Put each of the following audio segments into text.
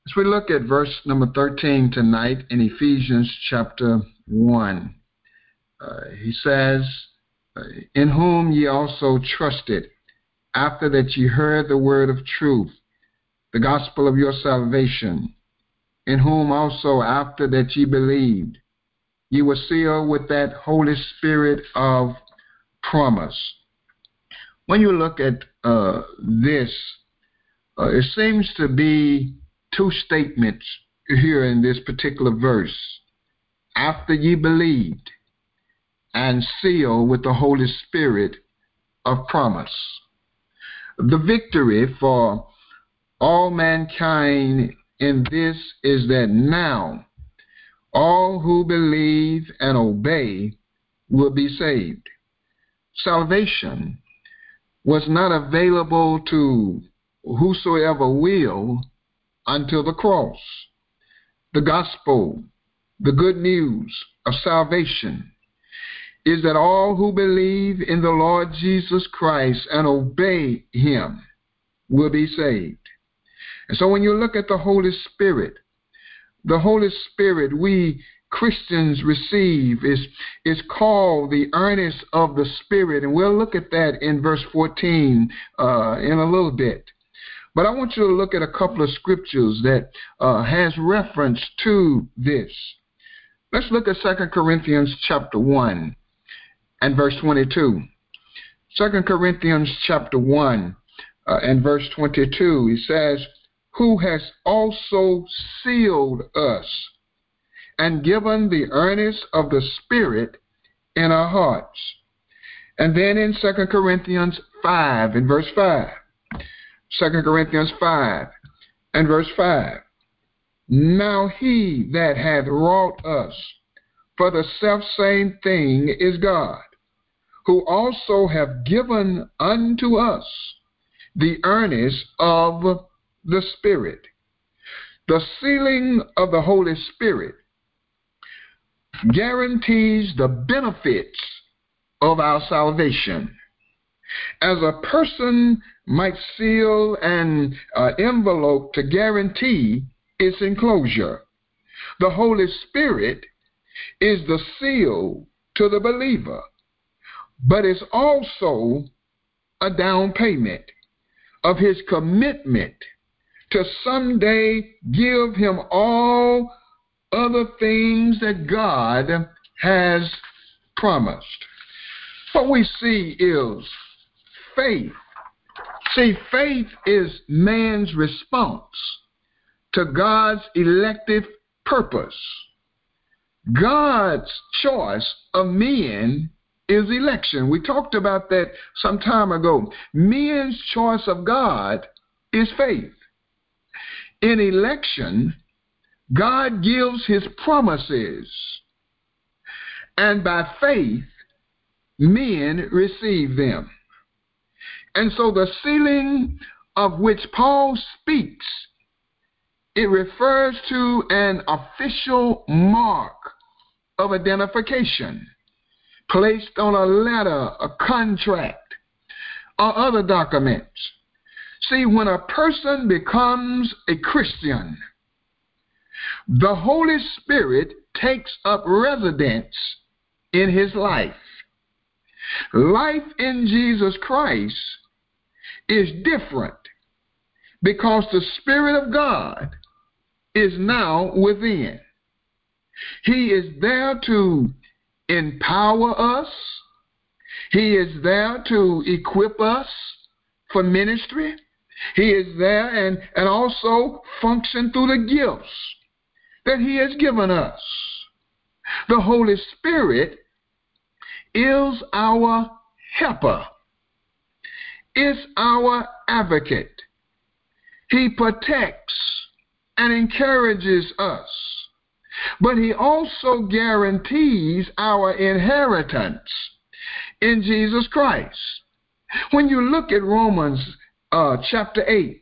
As we look at verse number 13 tonight in Ephesians chapter 1, he says, in whom ye also trusted, after that ye heard the word of truth, the gospel of your salvation, in whom also after that ye believed, ye were sealed with that Holy Spirit of promise. When you look at this, it seems to be two statements here in this particular verse. After ye believed, and sealed with the Holy Spirit of promise. The victory for all mankind in this is that now all who believe and obey will be saved. Salvation was not available to whosoever will until the cross. The gospel, the good news of salvation, is that all who believe in the Lord Jesus Christ and obey him will be saved. And so when you look at the Holy Spirit we Christians receive is called the earnest of the Spirit. And we'll look at that in verse 14 in a little bit. But I want you to look at a couple of scriptures that has reference to this. Let's look at 2 Corinthians chapter 1 and verse 22. 2 Corinthians chapter 1 and verse 22, he says, who has also sealed us and given the earnest of the Spirit in our hearts. And then in 2 Corinthians 5 and verse 5, 2 Corinthians 5 and verse 5, now he that hath wrought us for the selfsame thing is God, who also have given unto us the earnest of the Spirit. The sealing of the Holy Spirit guarantees the benefits of our salvation. As a person might seal an envelope to guarantee its enclosure, the Holy Spirit is the seal to the believer, but it's also a down payment of his commitment to someday give him all other things that God has promised. What we see is faith. See, faith is man's response to God's elective purpose. God's choice of men is election. We talked about that some time ago. Men's choice of God is faith. In election, God gives his promises, and by faith, men receive them. And so the sealing of which Paul speaks, it refers to an official mark of identification placed on a letter, a contract, or other documents. See, when a person becomes a Christian, the Holy Spirit takes up residence in his life. Life in Jesus Christ is different because the Spirit of God is now within. He is there to empower us. He is there to equip us for ministry. He is there and also function through the gifts that he has given us. The Holy Spirit is our helper. Is our advocate. He protects and encourages us. But he also guarantees our inheritance in Jesus Christ. When you look at Romans chapter 8,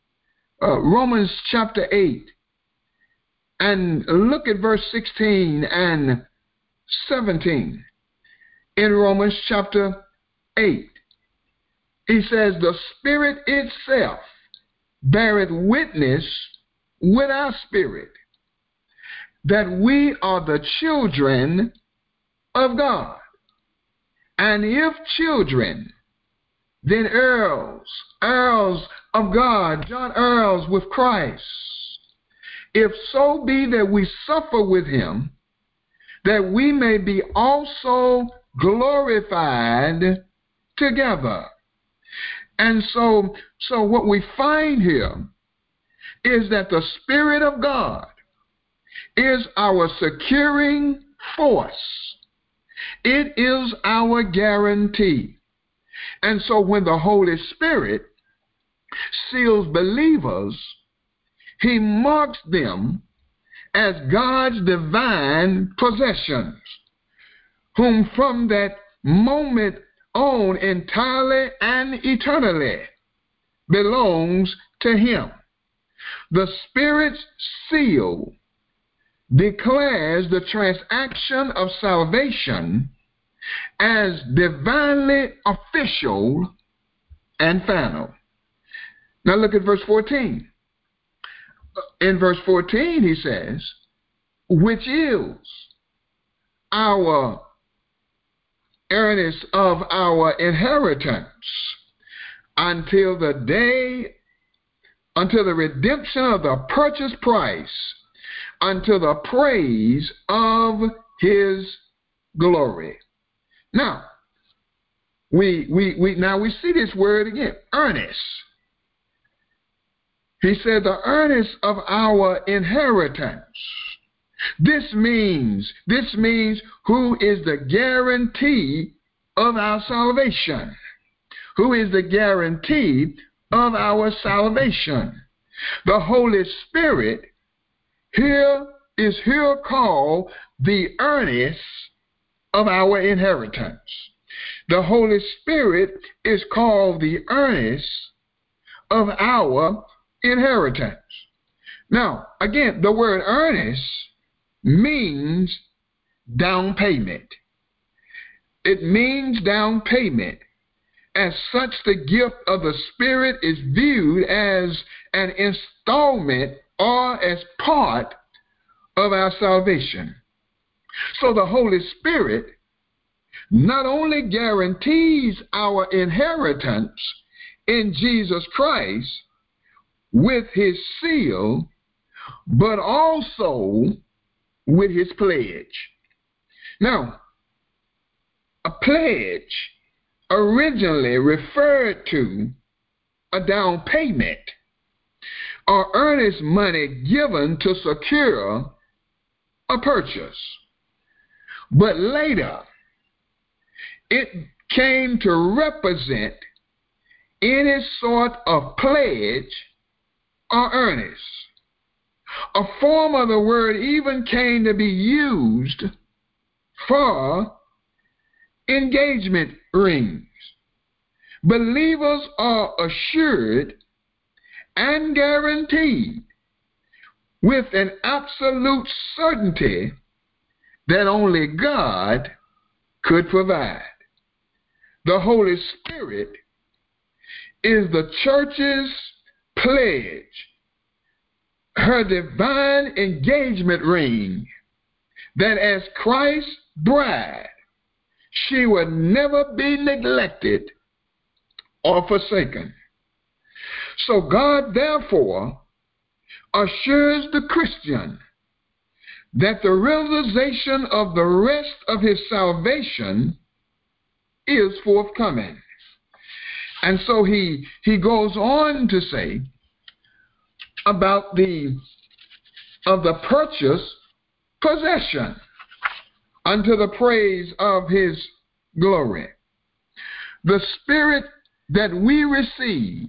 and look at verse 16 and 17. In Romans chapter 8, he says, the Spirit itself beareth witness with our spirit that we are the children of God. And if children, then heirs of God, joint heirs with Christ. If so be that we suffer with him, that we may be also glorified together. And so what we find here is that the Spirit of God is our securing force. It is our guarantee. And so when the Holy Spirit seals believers, he marks them as God's divine possessions, whom from that moment on entirely and eternally belongs to him. The Spirit's seal declares the transaction of salvation as divinely official and final. Now look at verse 14. In verse 14 he says, which is our earnest of our inheritance until the redemption of the purchase price, unto the praise of his glory. Now, we see this word again, earnest. He said the earnest of our inheritance. This means who is the guarantee of our salvation. Who is the guarantee of our salvation? The Holy Spirit is called the earnest of our inheritance. The Holy Spirit is called the earnest of our inheritance. Now, again, the word earnest means down payment. It means down payment. As such, the gift of the Spirit is viewed as an installment or as part of our salvation. So the Holy Spirit not only guarantees our inheritance in Jesus Christ with his seal, but also with his pledge. Now, a pledge originally referred to a down payment or earnest money given to secure a purchase. But later, it came to represent any sort of pledge or earnest. A form of the word even came to be used for engagement rings. Believers are assured and guaranteed with an absolute certainty that only God could provide. The Holy Spirit is the church's pledge, her divine engagement ring, that as Christ's bride, she will never be neglected or forsaken. So God, therefore, assures the Christian that the realization of the rest of his salvation is forthcoming. And so he goes on to say about the purchase possession unto the praise of his glory. The Spirit that we receive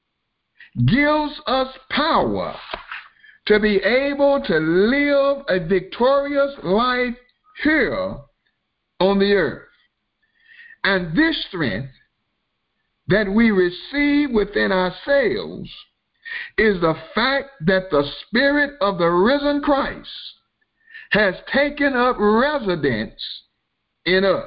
gives us power to be able to live a victorious life here on the earth. And this strength that we receive within ourselves is the fact that the Spirit of the risen Christ has taken up residence in us.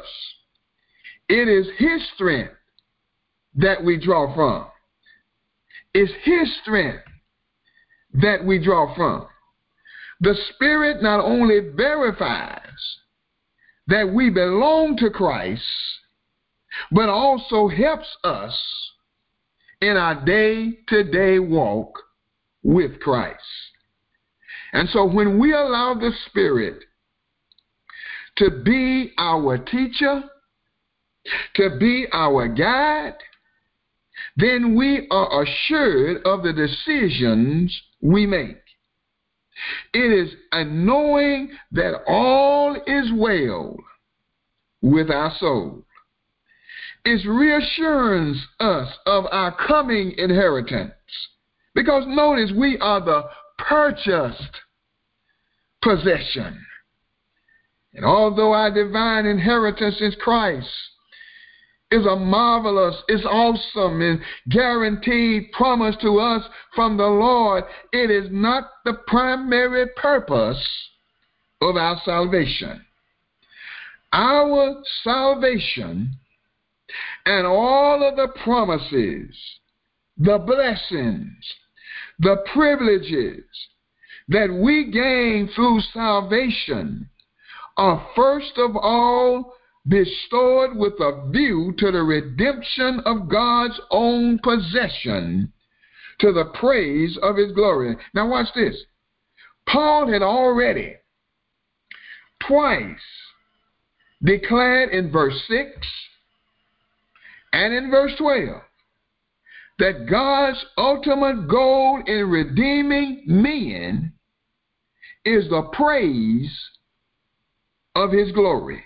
It is his strength that we draw from. It's his strength that we draw from. The Spirit not only verifies that we belong to Christ, but also helps us in our day-to-day walk with Christ. And so when we allow the Spirit to be our teacher, to be our guide, then we are assured of the decisions we make. It is a knowing that all is well with our soul. It reassures us of our coming inheritance. Because notice, we are the purchased possession. And although our divine inheritance is Christ, is a marvelous, is awesome, and guaranteed promise to us from the Lord, it is not the primary purpose of our salvation. Our salvation and all of the promises, the blessings, the privileges that we gain through salvation are first of all bestowed with a view to the redemption of God's own possession, to the praise of his glory. Now watch this. Paul had already twice declared in verse 6 and in verse 12 that God's ultimate goal in redeeming men is the praise of his glory.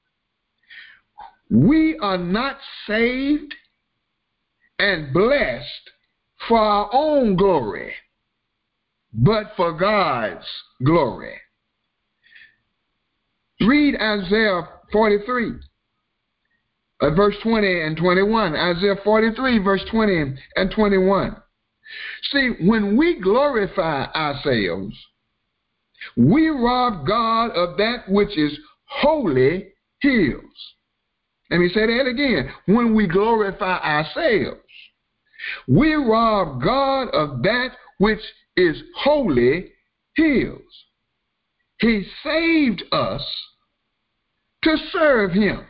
We are not saved and blessed for our own glory, but for God's glory. Read Isaiah 43, verse 20 and 21. Isaiah 43, verse 20 and 21. See, when we glorify ourselves, we rob God of that which is wholly his. Let me say that again. When we glorify ourselves, we rob God of that which is wholly his. He saved us to serve him.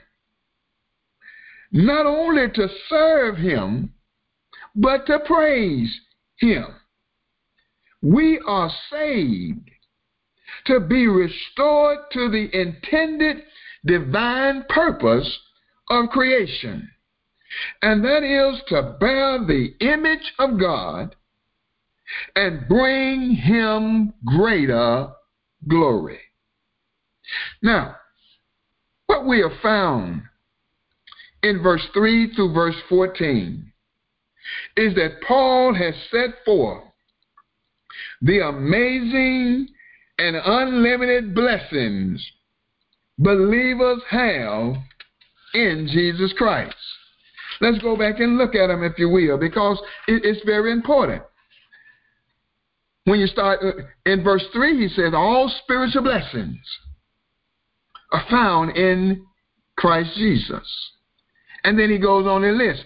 Not only to serve him, but to praise him. We are saved to be restored to the intended divine purpose of creation, and that is to bear the image of God and bring him greater glory. Now, what we have found in verse 3 through verse 14 is that Paul has set forth the amazing and unlimited blessings believers have in Jesus Christ. Let's go back and look at them, if you will, because it's very important. When you start in verse 3, he says, all spiritual blessings are found in Christ Jesus. And then he goes on and lists.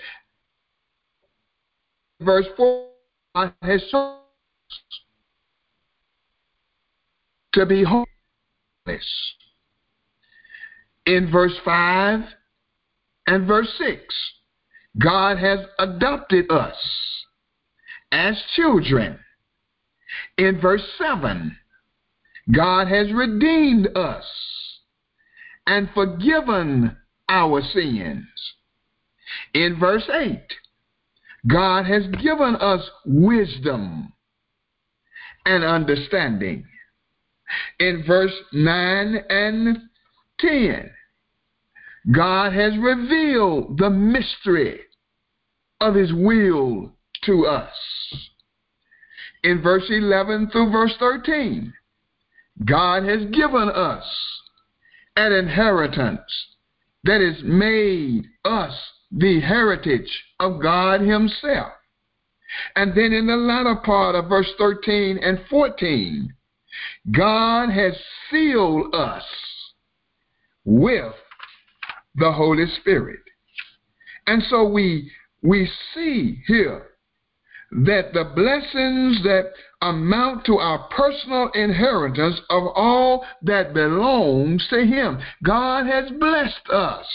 Verse 4, God has chosen to be homeless. In verse 5 and verse 6, God has adopted us as children. In verse 7, God has redeemed us and forgiven our sins. In verse 8, God has given us wisdom and understanding. In verse 9 and 10, God has revealed the mystery of his will to us. In verse 11 through verse 13, God has given us an inheritance that has made us the heritage of God himself. And then in the latter part of verse 13 and 14, God has sealed us with the Holy Spirit. And so we see here that the blessings that amount to our personal inheritance of all that belongs to him. God has blessed us.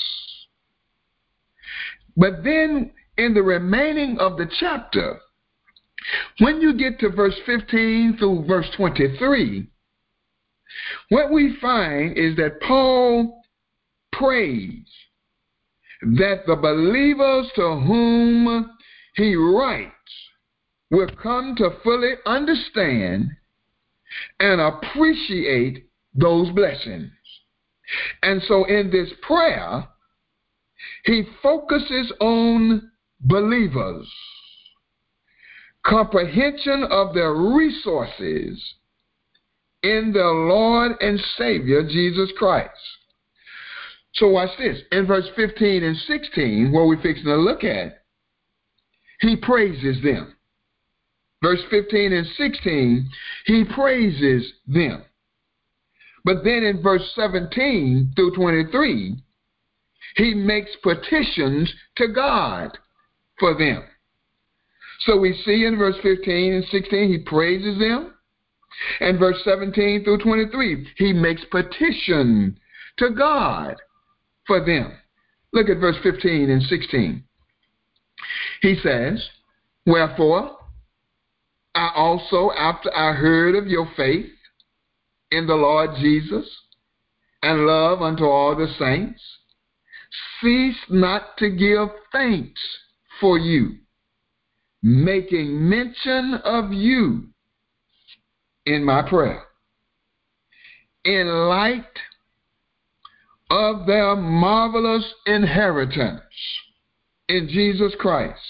But then in the remaining of the chapter, when you get to verse 15 through verse 23, what we find is that Paul prays that the believers to whom he writes will come to fully understand and appreciate those blessings. And so in this prayer, he focuses on believers' comprehension of their resources in their Lord and Savior, Jesus Christ. So watch this. In verse 15 and 16, where we're fixing to look at, he praises them. Verse 15 and 16, he praises them. But then in verse 17 through 23, he makes petitions to God for them. So we see in verse 15 and 16, he praises them. And verse 17 through 23, he makes petition to God for them. Look at verse 15 and 16. He says, "Wherefore, I also, after I heard of your faith in the Lord Jesus and love unto all the saints, cease not to give thanks for you, making mention of you in my prayer, in light of their marvelous inheritance in Jesus Christ."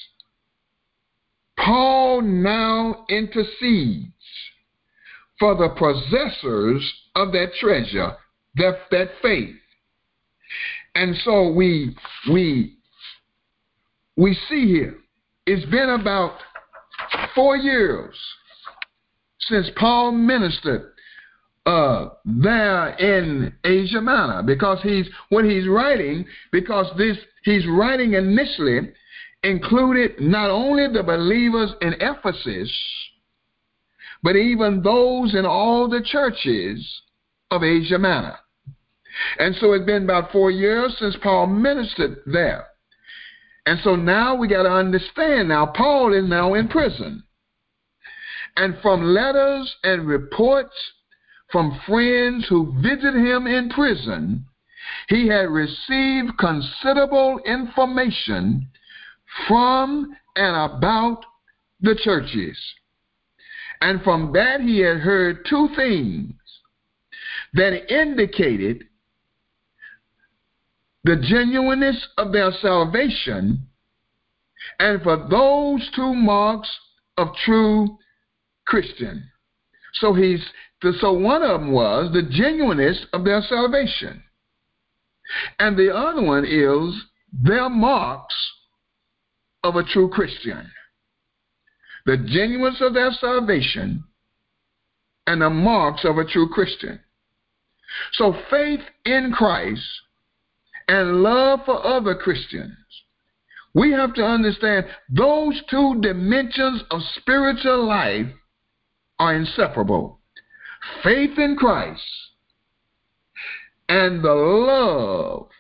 Paul now intercedes for the possessors of that treasure, that faith. And so we see here, it's been about 4 years since Paul ministered there in Asia Minor, because he's writing initially included not only the believers in Ephesus, but even those in all the churches of Asia Minor. And so it's been about 4 years since Paul ministered there. And so now we got to understand, now Paul is now in prison. And from letters and reports from friends who visited him in prison, he had received considerable information from and about the churches. And from that he had heard 2 things that indicated the genuineness of their salvation, and for those 2 marks of true Christian. So one of them was the genuineness of their salvation, and the other one is their marks of a true Christian. The genuineness of their salvation and the marks of a true Christian. So faith in Christ and love for other Christians, we have to understand those 2 dimensions of spiritual life are inseparable. Faith in Christ and the love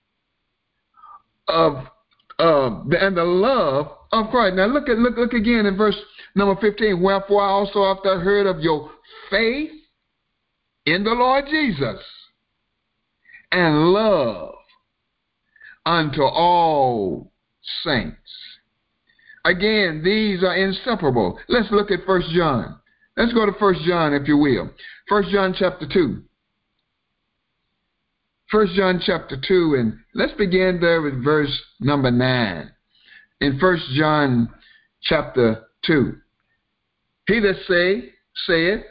of Christ. Now look again in verse number 15. "Wherefore I also, after I heard of your faith in the Lord Jesus and love unto all saints." Again, these are inseparable. Let's look at 1 John. Let's go to 1 John, if you will. 1 John chapter 2. 1 John chapter 2, and let's begin there with verse number 9. In 1 John chapter 2. "He that saith,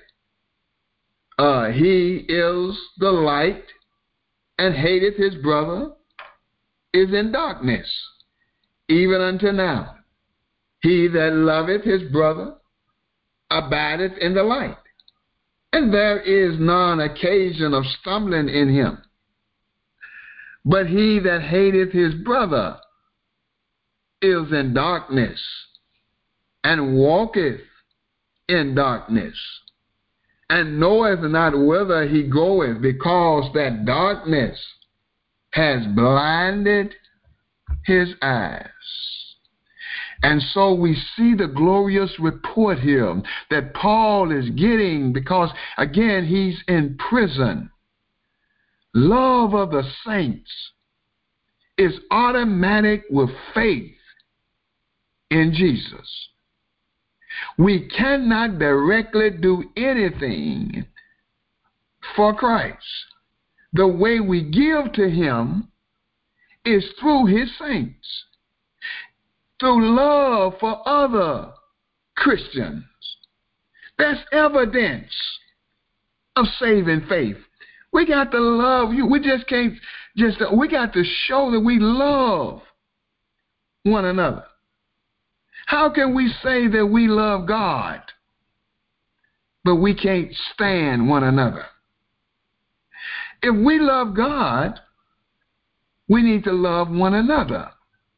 he is the light, and hateth his brother, is in darkness, even unto now. He that loveth his brother abideth in the light, and there is none occasion of stumbling in him. But he that hateth his brother is in darkness, and walketh in darkness, and knoweth not whither he goeth, because that darkness has blinded his eyes. And so we see the glorious report here that Paul is getting, because, again, he's in prison. Love of the saints is automatic with faith in Jesus. We cannot directly do anything for Christ. The way we give to him is through his saints, through love for other Christians. That's evidence of saving faith. We got to love you. We just can't we got to show that we love one another. How can we say that we love God, but we can't stand one another? If we love God, we need to love one another.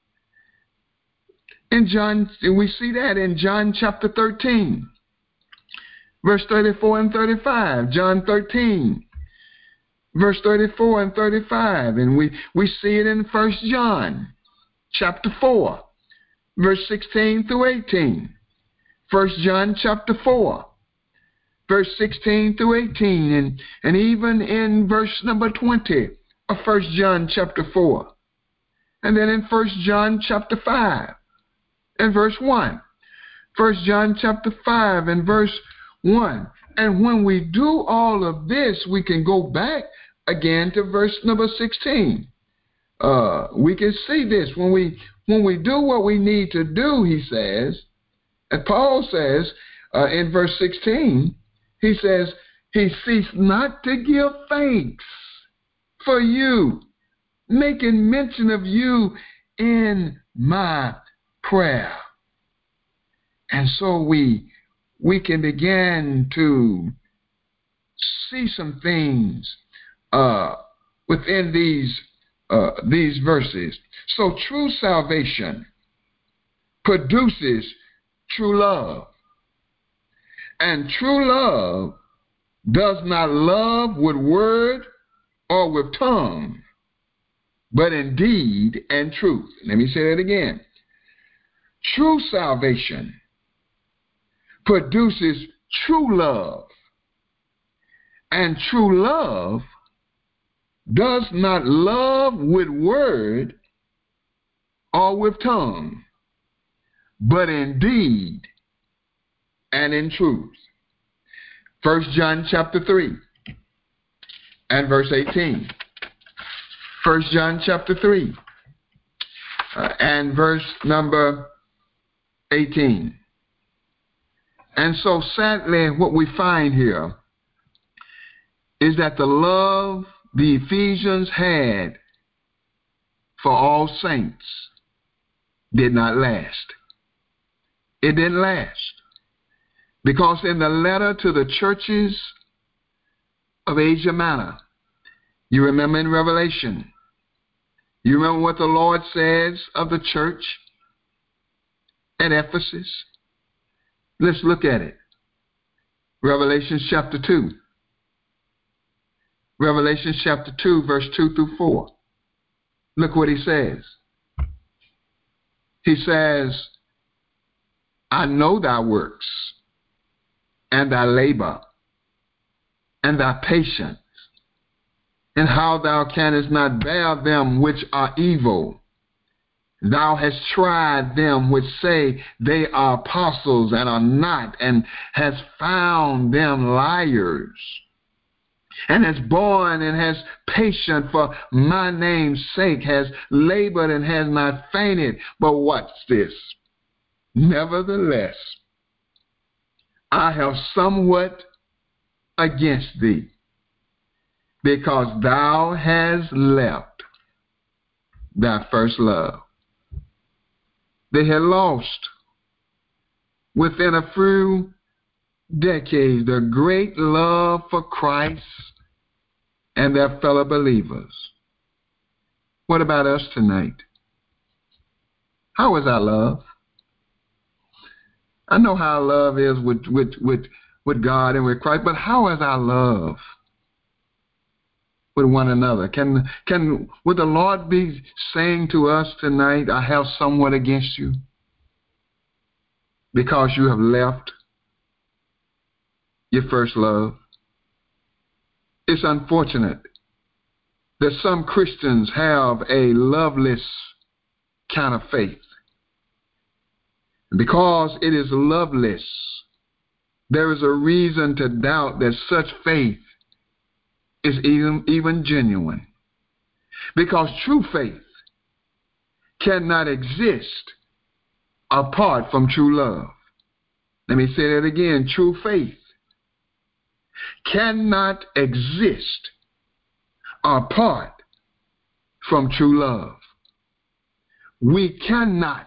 In John, we see that in John chapter 13, verse 34 and 35. John 13, verse 34 and 35. And we see it in 1 John chapter 4, verse 16 through 18. 1 John chapter 4, verse 16 through 18. And even in verse number 20 of 1 John chapter 4. And then in 1 John chapter 5 and verse 1. 1 John chapter 5 and verse 1. And when we do all of this, we can go back again to verse number 16. We can see this. When we do what we need to do, he says, and Paul says in verse 16, he says, he ceased not to give thanks for you, making mention of you in my prayer. And so we can begin to see some things within these verses. So true salvation produces true love. And true love does not love with word or with tongue, but in deed and truth. Let me say that again. True salvation produces true love. And true love does not love with word or with tongue, but in deed and in truth. 1 John chapter 3 and verse 18. 1 John chapter 3 and verse number 18. And so sadly, what we find here is that the love the Ephesians had for all saints did not last. It didn't last. Because in the letter to the churches of Asia Minor, you remember in Revelation, you remember what the Lord says of the church at Ephesus? Let's look at it. Revelation chapter 2. Revelation chapter 2, verse 2 through 4. Look what he says. He says, I know thy works, and thy labor, and thy patience, and how thou canst not bear them which are evil. Thou hast tried them which say they are apostles and are not, and hast found them liars, and has borne and has patience for my name's sake, has labored and has not fainted. But what's this? Nevertheless, I have somewhat against thee, because thou hast left thy first love. They had lost within a few decades the great love for Christ and their fellow believers. What about us tonight? How is our love? I know how love is with God and with Christ, but how is our love with one another? Would the Lord be saying to us tonight, I have somewhat against you because you have left your first love? It's unfortunate that some Christians have a loveless kind of faith. Because it is loveless, there is a reason to doubt that such faith is even genuine. Because true faith cannot exist apart from true love. Let me say that again. True faith cannot exist apart from true love. We cannot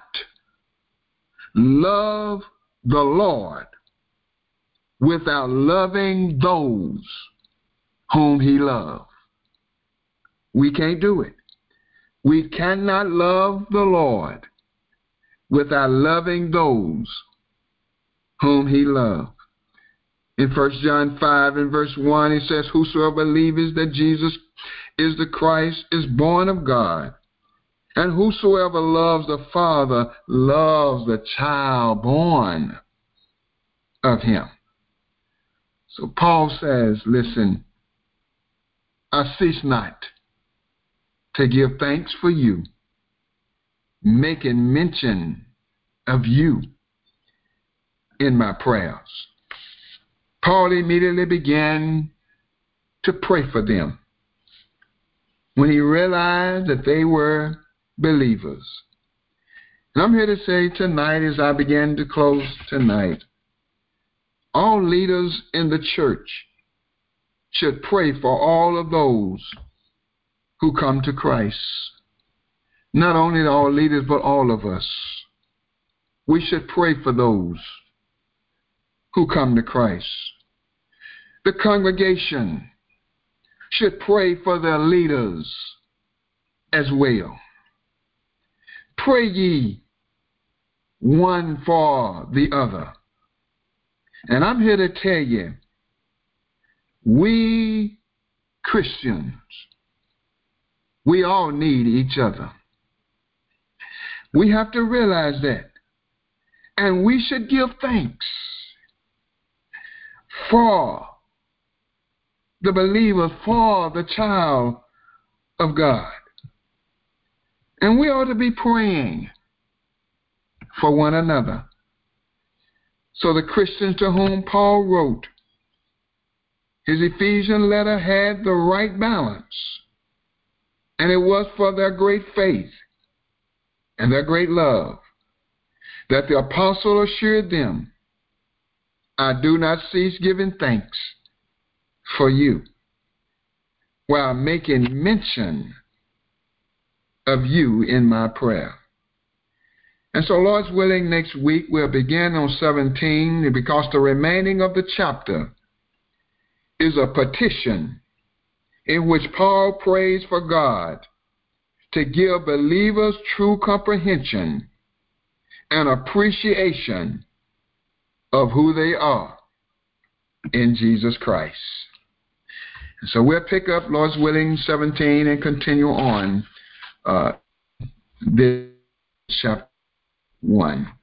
love the Lord without loving those whom he loves. We can't do it. We cannot love the Lord without loving those whom he loves. In 1 John 5 and verse 1, it says, whosoever believes that Jesus is the Christ is born of God. And whosoever loves the Father loves the child born of him. So Paul says, listen, I cease not to give thanks for you, making mention of you in my prayers. Paul immediately began to pray for them when he realized that they were believers. And I'm here to say tonight, as I begin to close tonight, all leaders in the church should pray for all of those who come to Christ. Not only all leaders, but all of us. We should pray for those who come to Christ. The congregation should pray for their leaders as well. Pray ye one for the other. And I'm here to tell you, we Christians, we all need each other. We have to realize that. And we should give thanks for the believer, for the child of God. And we ought to be praying for one another. So the Christians to whom Paul wrote his Ephesian letter had the right balance. And it was for their great faith and their great love that the apostle assured them, I do not cease giving thanks for you, while making mention of you in my prayer. And so, Lord's willing, next week we'll begin on 17, because the remaining of the chapter is a petition in which Paul prays for God to give believers true comprehension and appreciation of who they are in Jesus Christ. So we'll pick up, Lord's willing, 17 and continue on this chapter 1.